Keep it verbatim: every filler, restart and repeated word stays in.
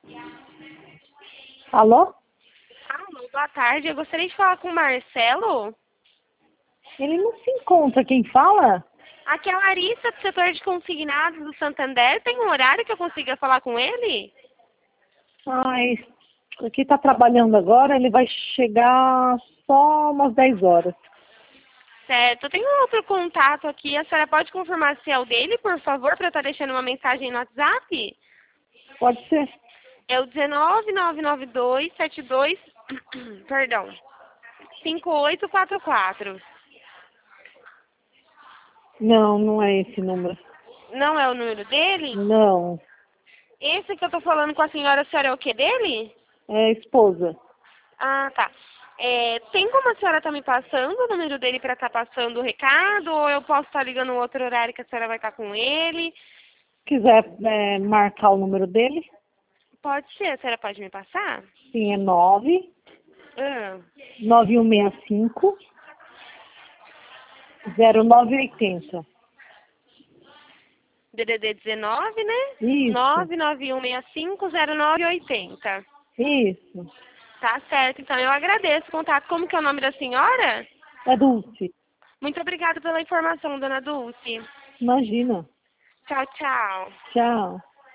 Alô? Alô, boa tarde. Eu gostaria de falar com o Marcelo. Ele não se encontra. Quem fala? Aqui é a Larissa, do setor de consignados do Santander. Tem um horário que eu consiga falar com ele? Ai, aqui tá trabalhando agora. Ele vai chegar só umas dez horas. Certo. Eu tenho outro contato aqui. A senhora pode confirmar se é o dele, por favor, para eu estar deixando uma mensagem no WhatsApp? Pode ser? É o dezenove, nove nove dois, sete dois, perdão, cinco oito quatro quatro. Não, não é esse número. Não é o número dele? Não. Esse que eu tô falando com a senhora, a senhora é o que dele? É esposa. Ah, tá. É, tem como a senhora tá me passando o número dele para estar passando o recado? Ou eu posso estar ligando no outro horário que a senhora vai estar com ele? Se quiser é, marcar o número dele, Pode ser, a senhora pode me passar? sim, é nove Ah, nove um seis cinco zero nove oito zero. D D D dezenove, né? Isso, nove nove um seis cinco zero nove oito zero. isso. Tá certo, então eu agradeço o contato. Como que é o nome da senhora? É Dulce. Muito obrigada pela informação, dona Dulce. Imagina. Tchau, tchau. Tchau.